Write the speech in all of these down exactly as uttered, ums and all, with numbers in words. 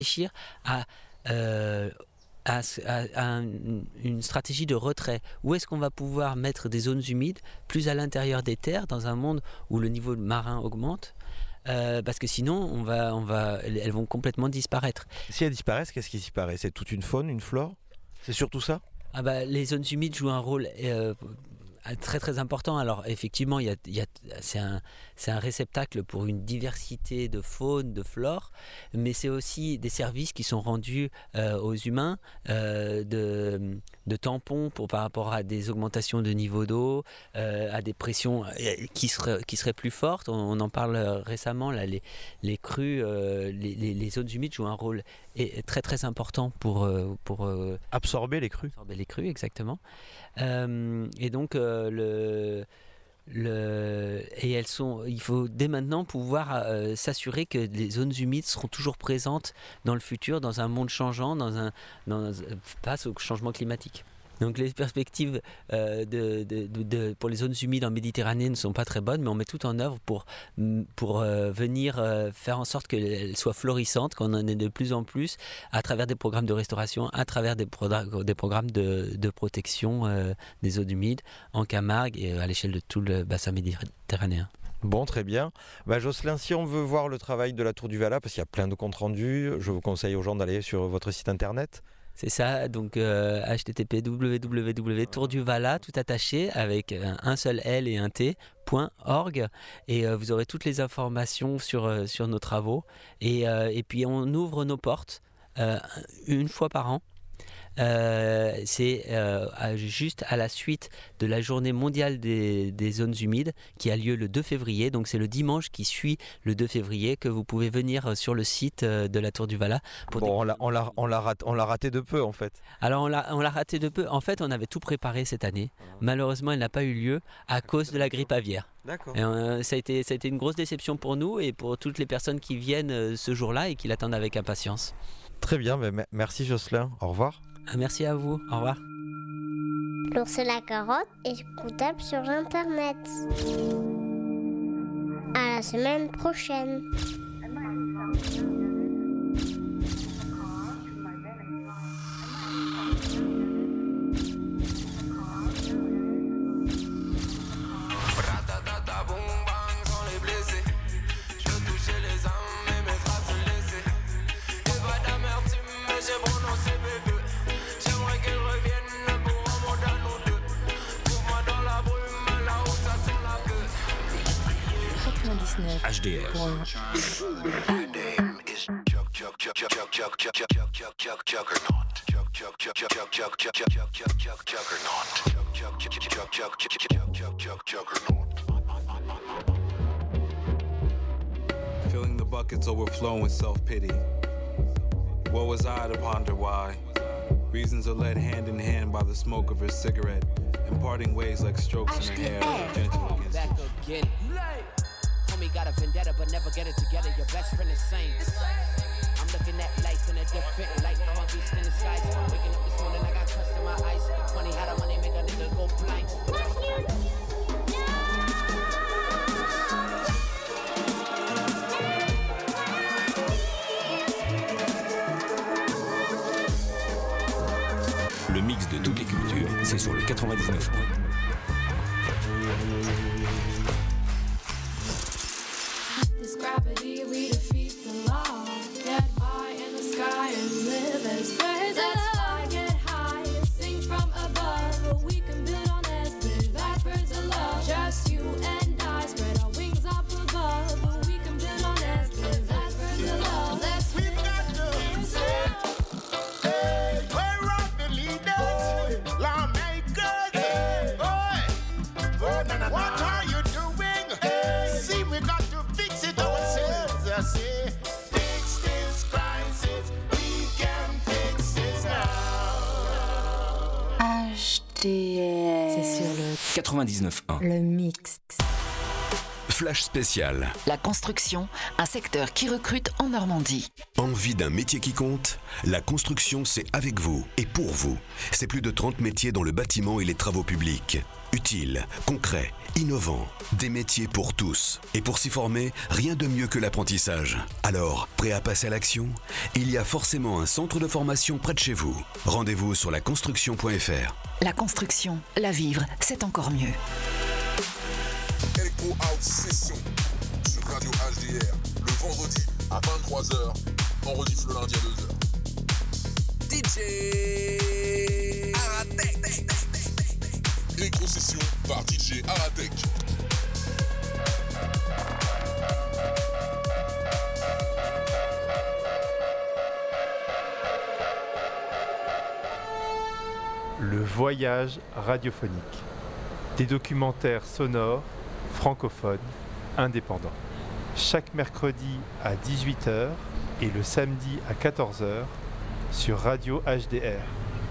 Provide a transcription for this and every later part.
réfléchir à, euh, à, à, à un, une stratégie de retrait. Où est-ce qu'on va pouvoir mettre des zones humides plus à l'intérieur des terres, dans un monde où le niveau marin augmente? Euh, parce que sinon, on va, on va, elles vont complètement disparaître. Si elles disparaissent, qu'est-ce qui disparaît? C'est toute une faune, une flore? C'est surtout ça? Ah bah, les zones humides jouent un rôle euh, très très important. Alors effectivement, il y a, il y a, c'est, un, c'est un réceptacle pour une diversité de faune, de flore, mais c'est aussi des services qui sont rendus euh, aux humains, euh, de, de tampons pour, par rapport à des augmentations de niveau d'eau, euh, à des pressions qui seraient, qui seraient plus fortes. On, on en parle récemment, là, les, les crues, euh, les, les, les zones humides jouent un rôle très très important pour... pour euh, absorber les crues. Absorber les crues, exactement. Euh, et donc, euh, le, le, et elles sont, il faut dès maintenant pouvoir euh, s'assurer que les zones humides seront toujours présentes dans le futur, dans un monde changeant, dans un, dans, face au changement climatique. Donc les perspectives euh, de, de, de, de, pour les zones humides en Méditerranée ne sont pas très bonnes, mais on met tout en œuvre pour, pour euh, venir euh, faire en sorte qu'elles soient florissantes, qu'on en ait de plus en plus, à travers des programmes de restauration, à travers des, pro- des programmes de, de protection euh, des zones humides en Camargue et à l'échelle de tout le bassin méditerranéen. Bon, très bien. Bah, Jocelyn, si on veut voir le travail de la Tour du Valat, parce qu'il y a plein de comptes rendus, je vous conseille aux gens d'aller sur votre site internet. C'est ça, donc euh, h t t p w w w point tour du valat tout attaché avec un, un seul L et un T point org et euh, vous aurez toutes les informations sur, euh, sur nos travaux et, euh, et puis on ouvre nos portes euh, une fois par an. Euh, c'est euh, à, juste à la suite de la journée mondiale des, des zones humides qui a lieu le deux février, donc c'est le dimanche qui suit le deux février que vous pouvez venir sur le site de la Tour du Valat. Pour bon, on, l'a, on, l'a, on, l'a raté, on l'a raté de peu en fait. Alors on l'a, on l'a raté de peu, en fait on avait tout préparé cette année, malheureusement elle n'a pas eu lieu à cause de la grippe aviaire. D'accord. Et, euh, ça, a été, ça a été une grosse déception pour nous et pour toutes les personnes qui viennent euh, ce jour-là et qui l'attendent avec impatience. Très bien, mais merci Jocelyn, au revoir. Merci à vous, au revoir. L'ours et la carotte est écoutable sur internet. À la semaine prochaine. H D R. Filling the buckets overflowing with self-pity. What was I to ponder why? Reasons are led hand in hand by the smoke of her cigarette, imparting ways like strokes in her hair, gentle against back again. Homie got a vendetta, but never get it together. Your best friend is sane. I'm looking at life in a different light. I'm a beast in the skies. Waking up this morning, I got crust in my eyes. Funny how the money make a nigga go blind. Le mix de toutes les cultures, c'est sur le quatre-vingt-dix-neuf. This gravity, we defeat the law. Get high in the sky and live as birds. Let's fly, get high, sing from above. We can build on this, live as birds of love. Just you and I, spread our wings up above. We can build on this, live as birds of love. Let's we got to say, hey, we're up the leaders, lawmakers. Hey, boy, oh, na, na, what are you doing? Hey, see, we got to fix it ourselves. I say, fix this crisis. We can fix this now. H D R. C'est sur le quatre-vingt-dix-neuf point un. Le mix. flash spécial. La construction, un secteur qui recrute en Normandie. Envie d'un métier qui compte ? La construction, c'est avec vous et pour vous. C'est plus de trente métiers dans le bâtiment et les travaux publics. Utiles, concrets, innovants, des métiers pour tous. Et pour s'y former, rien de mieux que l'apprentissage. Alors, prêt à passer à l'action ? Il y a forcément un centre de formation près de chez vous. Rendez-vous sur la construction point f r. La construction, la vivre, c'est encore mieux. Echo House Session sur Radio H D R le vendredi à vingt-trois heures, on rediff le lundi à deux heures. D J Aratek. Echo Session par D J Aratek. Le voyage radiophonique. Des documentaires sonores, francophones, indépendants. Chaque mercredi à dix-huit heures et le samedi à quatorze heures sur Radio H D R.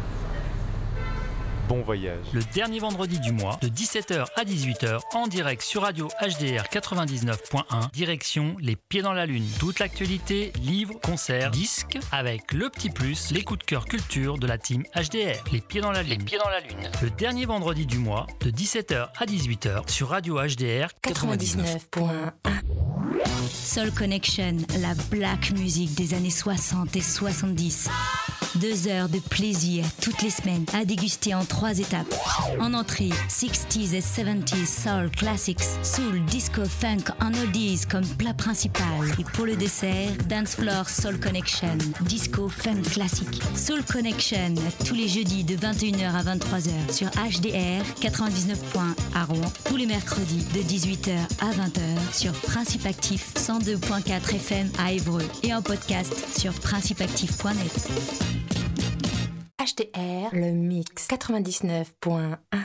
Bon voyage. Le dernier vendredi du mois, de dix-sept heures à dix-huit heures, en direct sur Radio H D R quatre-vingt-dix-neuf point un, direction Les Pieds dans la Lune. Toute l'actualité, livres, concerts, disques, avec le petit plus, les coups de cœur culture de la team H D R. Les Pieds dans la Lune. Les Pieds dans la Lune. Le dernier vendredi du mois, de dix-sept heures à dix-huit heures, sur Radio H D R quatre-vingt-dix-neuf point un. Soul Connection, la black music des années soixante et soixante-dix. Deux heures de plaisir toutes les semaines à déguster en trois étapes. En entrée, sixties et seventies soul classics, soul, disco, funk en oldies comme plat principal. Et pour le dessert, dance floor Soul Connection, disco, funk classique. Soul Connection, tous les jeudis de vingt et une heures à vingt-trois heures sur H D R quatre-vingt-dix-neuf point un à Rouen. Tous les mercredis de dix-huit heures à vingt heures sur Principe Actif cent deux point quatre F M à Évreux et en podcast sur principe actif point net. H D R, le mix quatre-vingt-dix-neuf point un.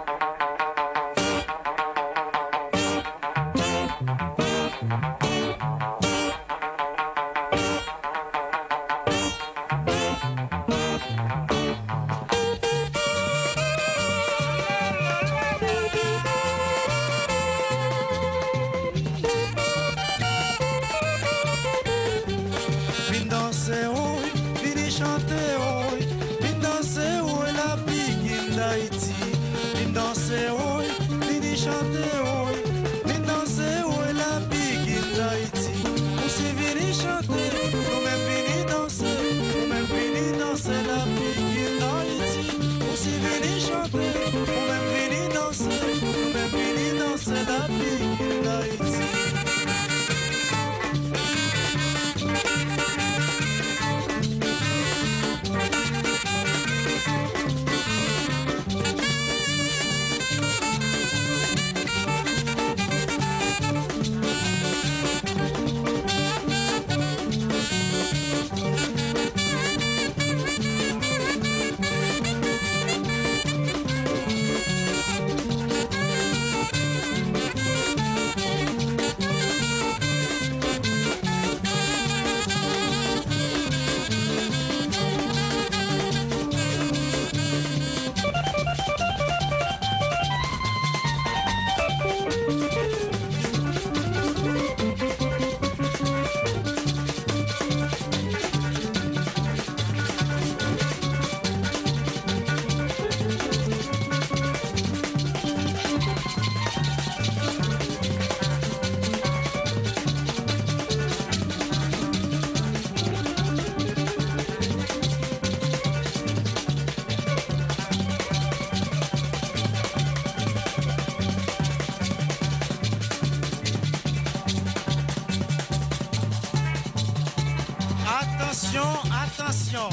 Attention,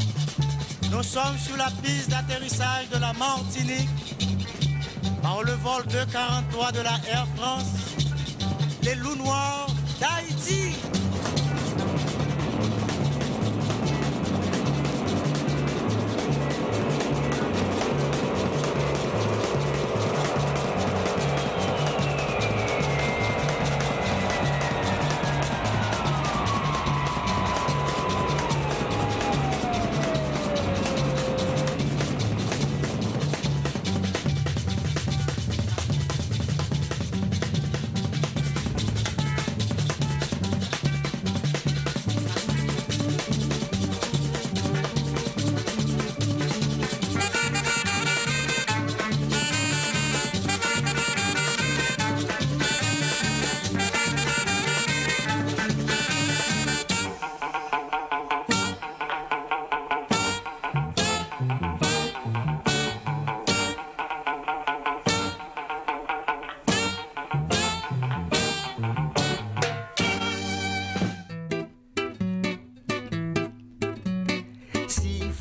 nous sommes sur la piste d'atterrissage de la Martinique par le vol deux quarante-trois de la Air France, les loups noirs d'Haïti.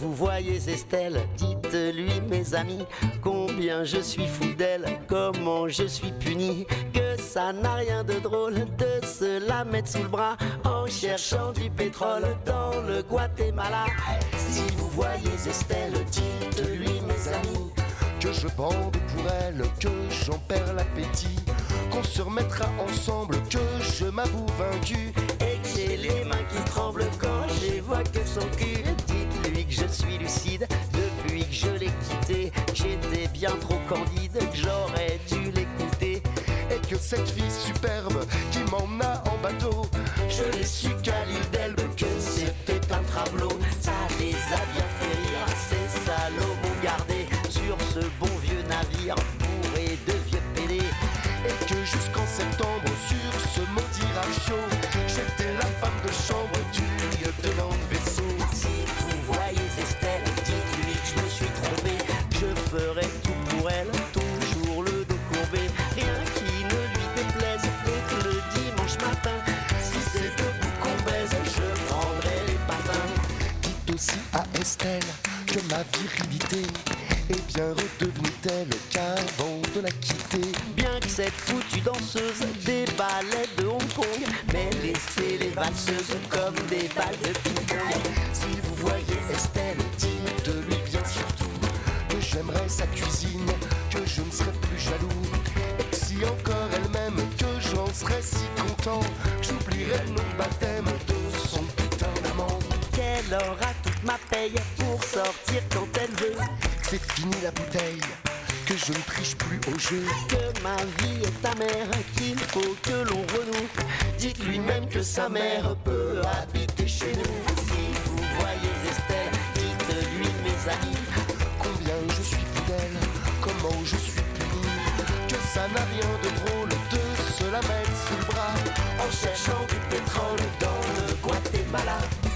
vous voyez Estelle, dites-lui mes amis, combien je suis fou d'elle, comment je suis puni, que ça n'a rien de drôle de se la mettre sous le bras en cherchant du pétrole dans le Guatemala. Si vous voyez Estelle, dites-lui mes amis, que je bande pour elle, que j'en perds l'appétit, qu'on se remettra ensemble, que je m'avoue vaincu, et que j'ai les mains qui tremblent quand j'évoque son cul. Dites-lui que je suis lucide depuis que je l'ai quitté, j'étais bien trop candide, que j'aurais dû l'écouter, et que cette fille superbe qui m'emmena en bateau, je l'ai su qu'à l'île d'Elbe, que c'était un travelot. Ça les a bien fait rire, ces salauds m'ont gardé sur ce bon vieux navire bourré de vieux pédés, et que jusqu'en septembre sur ce maudit rafio, j'étais la femme de chambre du lieutenant de vaisseau. Si vous voyez Estelle, dites-lui que je me suis trompé, je ferai tout pour elle, toujours le dos courbé, rien qui ne lui déplaise, et que le dimanche matin, si c'est debout qu'on baise, je prendrai les patins. Dites aussi à Estelle que ma virilité est bien redevenue telle qu'avant de la quitter. Bien que cette foutue danseuse des ballets de Hong Kong mais laissez les valseuses comme des balles de ping-pong. Si vous voyez Estelle, dites-lui bien surtout que j'aimerais sa cuisine, que je ne serais plus jaloux, et que si encore elle m'aime, que j'en serais si content, que j'oublierais le nom de baptême de son putain d'amant. Qu'elle aura toute ma paye pour sortir quand elle veut. C'est fini la bouteille, que je ne triche plus au jeu, que ma vie est amère, qu'il faut que l'on renoue. Dites-lui même que sa mère peut habiter chez nous. Si vous voyez Estelle, dites-lui mes amis, combien je suis fidèle, comment je suis puni, que ça n'a rien de drôle de se la mettre sous le bras en cherchant du pétrole dans le Guatemala.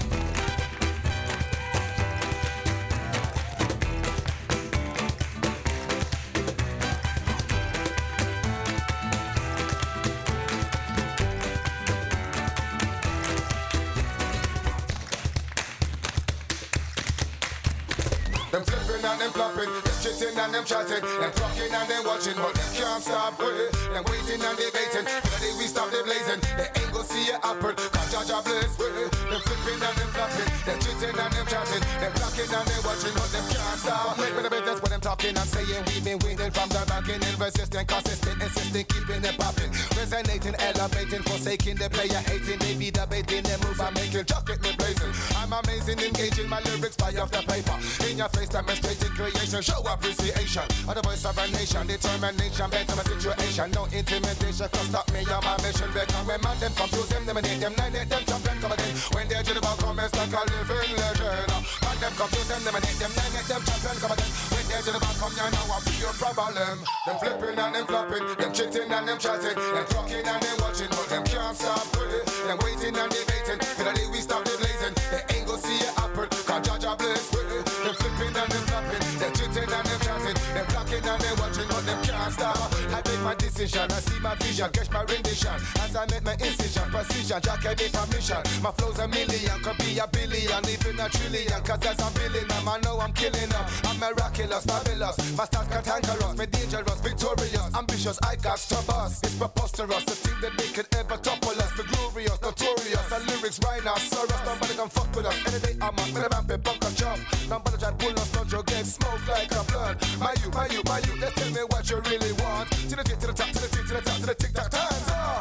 Them flipping and them flopping, them chitting and them chatting, them talking and them watching, but them can't stop with it. Them waiting and debating, till the day we stop them blazing. They ain't gon' see it happen, cause Jah Jah bless with it. Them flipping and them flopping, them chitting and them chatting, them talking and them watching, but them can't stop. With the business what them talking and saying, we've been winning from the beginning, resisting, consistent, insisting, keeping it popping, resonating, elevating, forsaking the player, hating, they be debating, they move and making, jacket me blazing. I'm amazing, engaging my lyrics by off the paper, in your face. Demonstrating creation, show appreciation of the voice of a nation, determination, better my situation, no intimidation, cause stop me on my mission, become a man, them confuse them, them need them, nine, them champion, come again, when they're jitterbug, come it's like a living legend, man, them confuse them, them need them, nine, them champion, come again, when they're jitterbug, come you know, I'll be your problem, them flipping and them flopping, them chitting and them chatting, them talking and them watching, but them can't stop with it, them waiting and debating, till the day we stop the blazing, they ain't gon' see it happen, cause Jah Jah bless with it, them flipping and them flapping, them chitting and them chatting, them talking and them watching, but them can't stop. I make my decision, I see my vision, catch my rendition, as I make my incision, precision, Jack I be permission. My flow's a million, could be a billion, even a trillion, cause there's a billion them, I know I'm killing them. I'm miraculous, fabulous, my stars cantankerous, me dangerous, victorious, ambitious, I got to bust. It's preposterous, to think that they could ever topple us, the glorious, notorious, the lyrics rhinoceros, nobody can fuck with us, any day I'm up, with a vampire, bunk a jump, nobody try to pull us, don't you get smoked like a blood. My you, my you, my you, let's tell me what you really want. To the tick, to the top, to the tick, to the top, to the tick tock, time's up.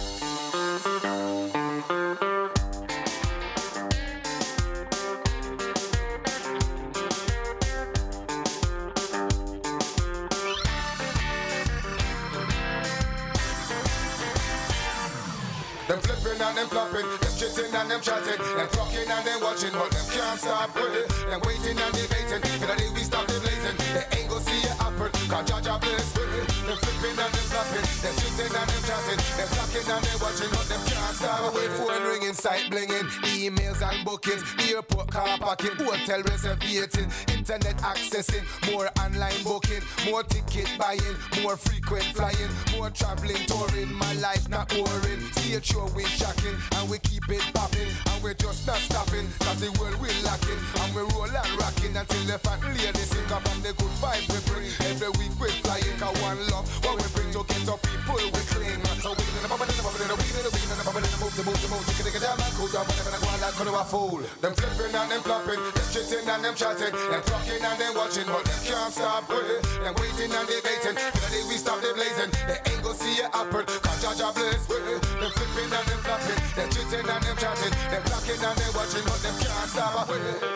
Them flipping and them flopping, them chitting and them chatting, them talking and them watching, but them can't stop with it. Them waiting and debating, till the day we stop the blazing. They ain't gon' see it happen, cause Jah Jah bless with it. Them flipping and them flopping, them chitting and them chatting, them talking and them watching, but them can't stop. Away phone ringing, sight blinging, emails and bookings, airport car parking, hotel reservating, internet accessing, more online booking, more ticket buying, more frequent flying, more traveling, touring. My life not boring. See it show we shocking, and we keep it popping, and we just not stopping, cause the world we lacking, and we roll and rock until the fat lady sick up and the good vibe we bring. Every week we flying, cause one love, what we bring to get the people we cling. So we in the bubble, in the bubble, in the weed, in the weed, in the bubble, in the move, the move, the move. You can take it down and cool down, whatever the one that could have a fool. Them flipping and them flopping, them chitting and them chatting, them talking and them watching, but them can't stop with it. Them waiting and debating, till the day we stop them blazing. They ain't gonna see it happen, cause Jaja blaze with it. Them flipping and them flopping, them chitting and them chatting, them talking and them watching, but them can't stop with it.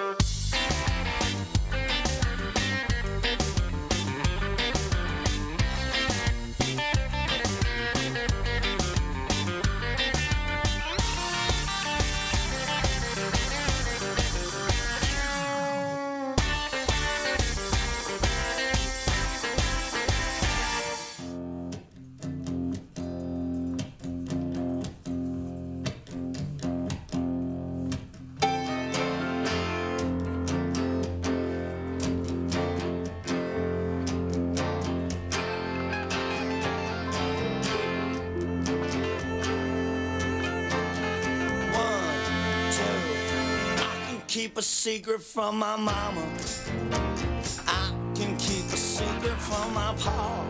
Keep a secret from my mama. I can keep a secret from my pa.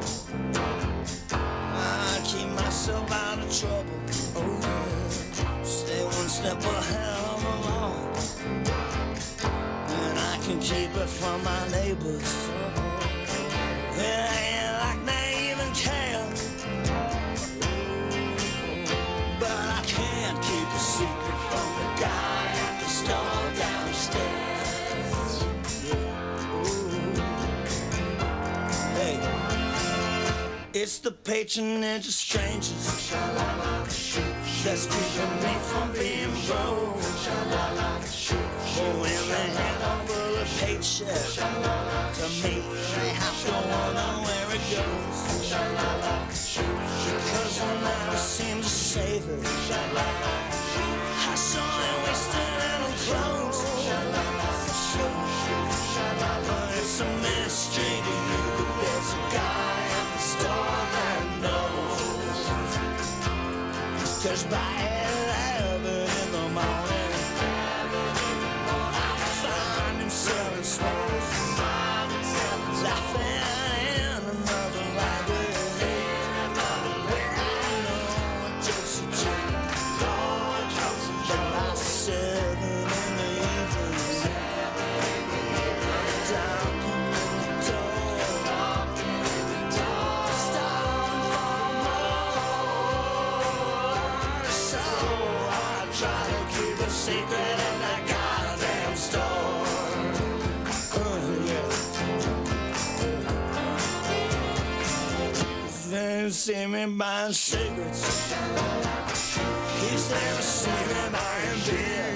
I keep myself out of trouble. Oh yeah. Stay one step ahead of the law. And I can keep it from my neighbors. It ain't like they even care. But I can't keep a secret from the guy at the store downstairs. Yeah. Ooh. Hey, it's the patronage of strangers that's keeping me from being broke. Oh, when they hand over a paycheck to me, they have to wonder where it goes. Because I never seem to save it. I saw it wasted and on clothes. But it's a mystery to you. There's a guy at the store that knows. Cause by eleven in the morning, I find him selling smokes, laughing in another library. Where I know a jokes are true. About seven in the evening, down in the door, starting for more. So I try to keep a secret in that goddamn store. Oh yeah. They see me buying cigarettes. He's never seen me buying beer.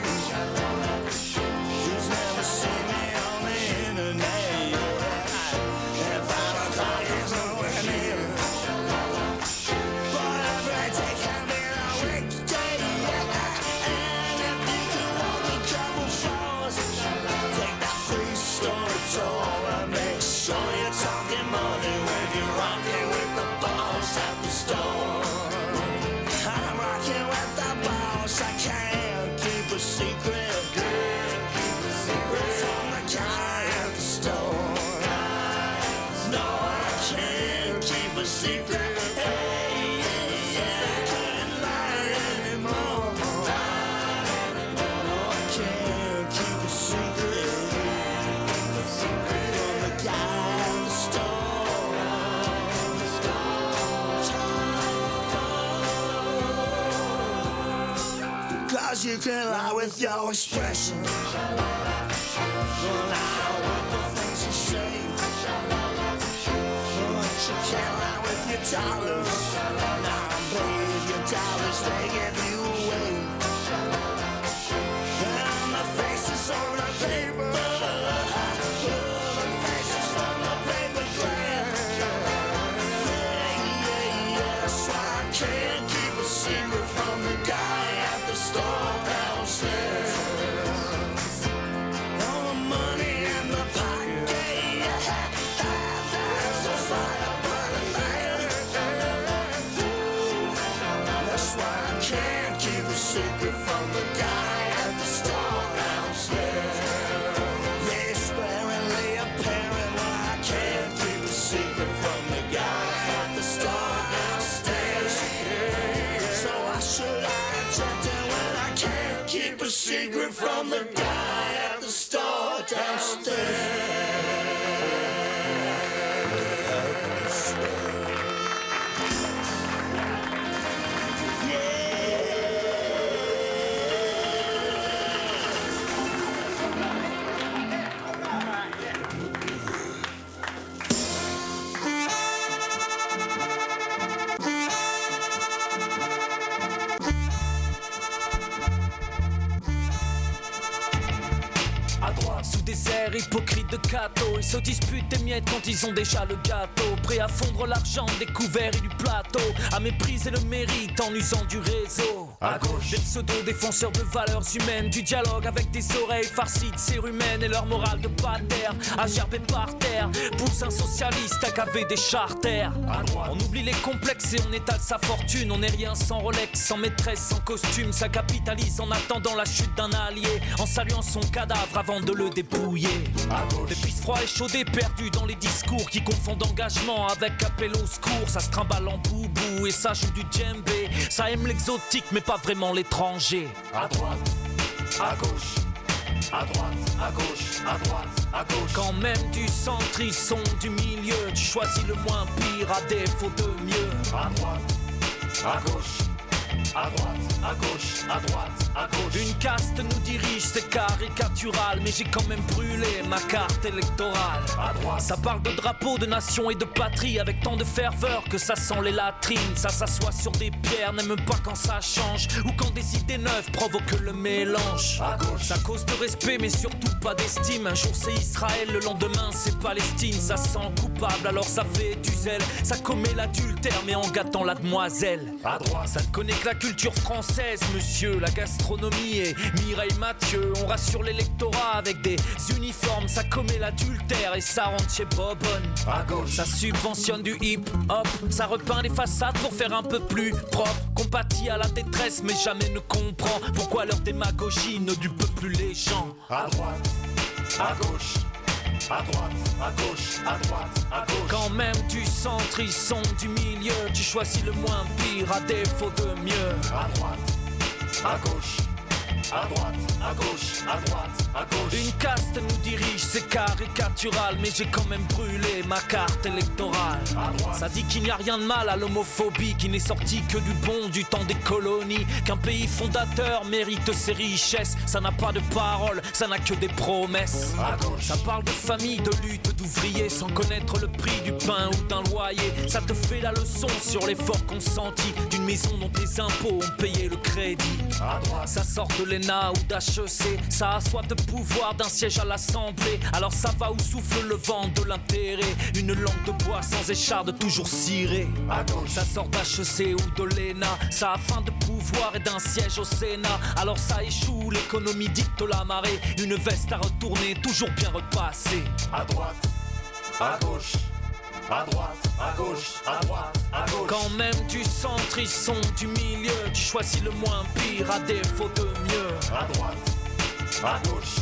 He's never seen me on the internet. At five o'clock he's nowhere near. But every day can be a weekday. And if you can walk a couple floors, take that three-story tour and make sure you're talking money when you're rocking with the boss at the store. I'm rocking with the boss. I can't keep a secret from the guy at the store. No, I can't keep a secret. Hey, yeah, I couldn't lie anymore. No, I can't keep a secret from the guy at the store. Cause you can lie with your expression, lie with the things you say, but you can't lie with your dollars. Now babe, your dollars, they give you away. And the faces on the paper, the faces from the paper trail. Yeah, yeah, yeah, so I can't keep a secret from the guy at the store downstairs. All the money in the pocket, yeah, there's a fire burning there. That's why I can't the start downstairs. Hypocrite de cadeaux, ils se disputent des miettes quand ils ont déjà le gâteau. Prêts à fondre l'argent des couverts et du plateau, à mépriser le mérite en usant du réseau. À gauche, des pseudo-défenseurs de valeurs humaines, du dialogue avec des oreilles farcies de cérumen et leur morale de pater, à gerber par terre. Pousse un socialiste à caver des charters. À droite, on oublie les complexes et on étale sa fortune. On n'est rien sans Rolex, sans maîtresse, sans costume. Ça capitalise en attendant la chute d'un allié, en saluant son cadavre avant de le dépouiller. Des pistes froids et chaudés perdus dans les discours qui confondent engagement avec appel au secours. Ça se trimballe en boubou et ça joue du djembé. Ça aime l'exotique mais pas vraiment l'étranger. À droite, à gauche, à droite, à gauche, à droite, à gauche. Quand même du centre, ils sont du milieu. Tu choisis le moins pire à défaut de mieux. À droite, à gauche, à droite, à gauche, à droite, à gauche. Une caste nous dirige, c'est caricatural, mais j'ai quand même brûlé ma carte électorale. À droite, ça parle de drapeau, de nation et de patrie, avec tant de ferveur que ça sent les latrines. Ça s'assoit sur des pierres, n'aime pas quand ça change, ou quand des idées neuves provoquent le mélange. À gauche, ça cause de respect, mais surtout pas d'estime. Un jour c'est Israël, le lendemain c'est Palestine. Ça sent coupable, alors ça fait du zèle. Ça commet l'adultère, mais en gâtant la demoiselle. À droite, ça ne connaît que la culture française, monsieur, la gastronomie et Mireille Mathieu. On rassure l'électorat avec des uniformes, ça commet l'adultère et ça rentre chez Bobonne. À gauche, ça subventionne du hip-hop, ça repeint les façades pour faire un peu plus propre. Compatit à la détresse mais jamais ne comprend pourquoi leur démagogie ne dupe plus les gens. À droite, à gauche, à droite, à gauche, à droite, à gauche. Quand même du centre, ils sont du milieu. Tu choisis le moins pire à défaut de mieux. À droite, à gauche, à droite, à gauche, à droite, à gauche. Une caste nous dirige, c'est caricatural, mais j'ai quand même brûlé ma carte électorale. À droite, ça dit qu'il n'y a rien de mal à l'homophobie, qui n'est sorti que du bon du temps des colonies, qu'un pays fondateur mérite ses richesses. Ça n'a pas de parole, ça n'a que des promesses. À gauche, ça parle de famille, de lutte, d'ouvriers, sans connaître le prix du pain ou d'un loyer. Ça te fait la leçon sur l'effort consenti d'une maison dont tes impôts ont payé le crédit. À droite, ça sort de l'E N A ou d'H E C, ça a soif de pouvoir, d'un siège à l'Assemblée. Alors ça va où souffle le vent de l'intérêt, une langue de bois sans écharde toujours cirée. À gauche, ça sort d'H E C ou de l'E N A, ça a faim de pouvoir et d'un siège au Sénat. Alors ça échoue, l'économie dicte la marée, une veste à retourner, toujours bien repassée. À droite, à gauche, à droite, à gauche, à droite, à gauche. Quand même du centre, ils sont du milieu. Tu choisis le moins pire à défaut de mieux. À droite, à gauche,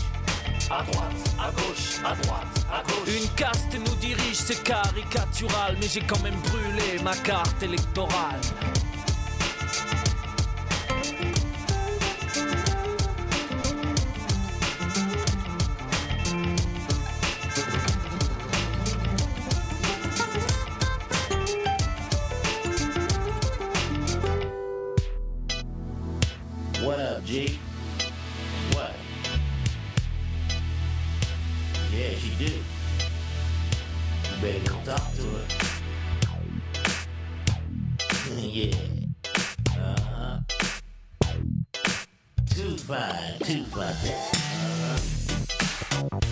à droite, à gauche, à droite, à gauche. Une caste nous dirige, c'est caricatural, mais j'ai quand même brûlé ma carte électorale. What up, G? What? Yeah, she do. You better go talk to her. Yeah. Uh-huh. Too fine, too fine. Uh-huh.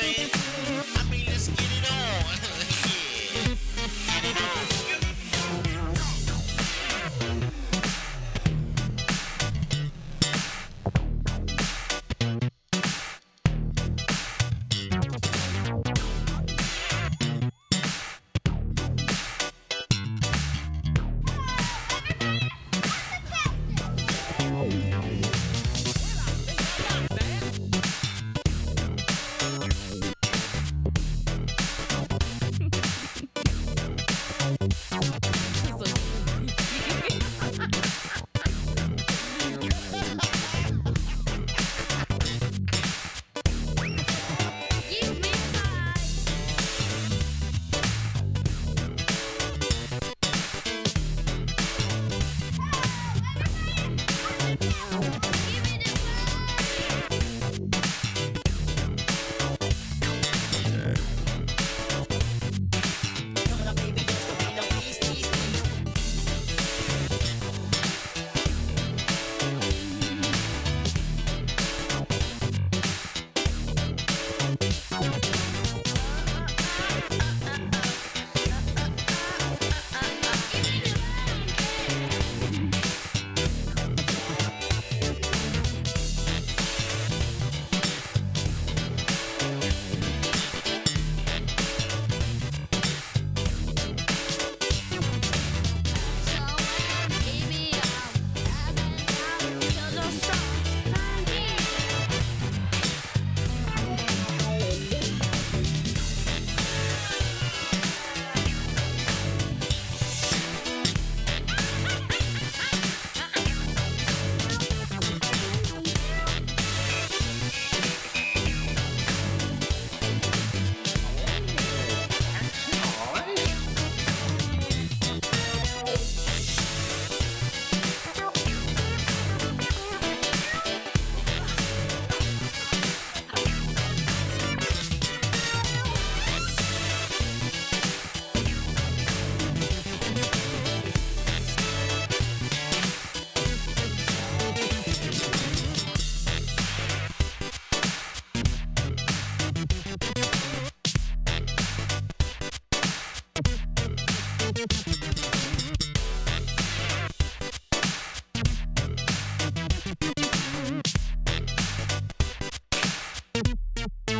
saying?